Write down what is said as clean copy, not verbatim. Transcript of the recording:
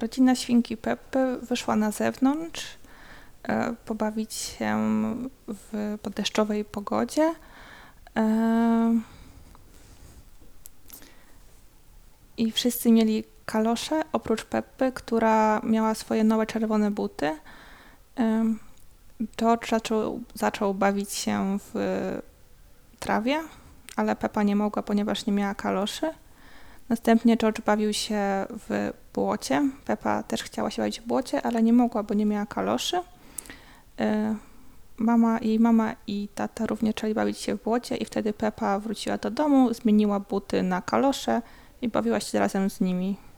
Rodzina świnki Peppy wyszła na zewnątrz, pobawić się w deszczowej pogodzie. I wszyscy mieli kalosze, oprócz Peppy, która miała swoje nowe czerwone buty. George zaczął bawić się w trawie, ale Peppa nie mogła, ponieważ nie miała kaloszy. Następnie George bawił się w błocie. Peppa też chciała się bawić w błocie, ale nie mogła, bo nie miała kaloszy. Jej mama i tata również zaczęli bawić się w błocie i wtedy Peppa wróciła do domu, zmieniła buty na kalosze i bawiła się razem z nimi.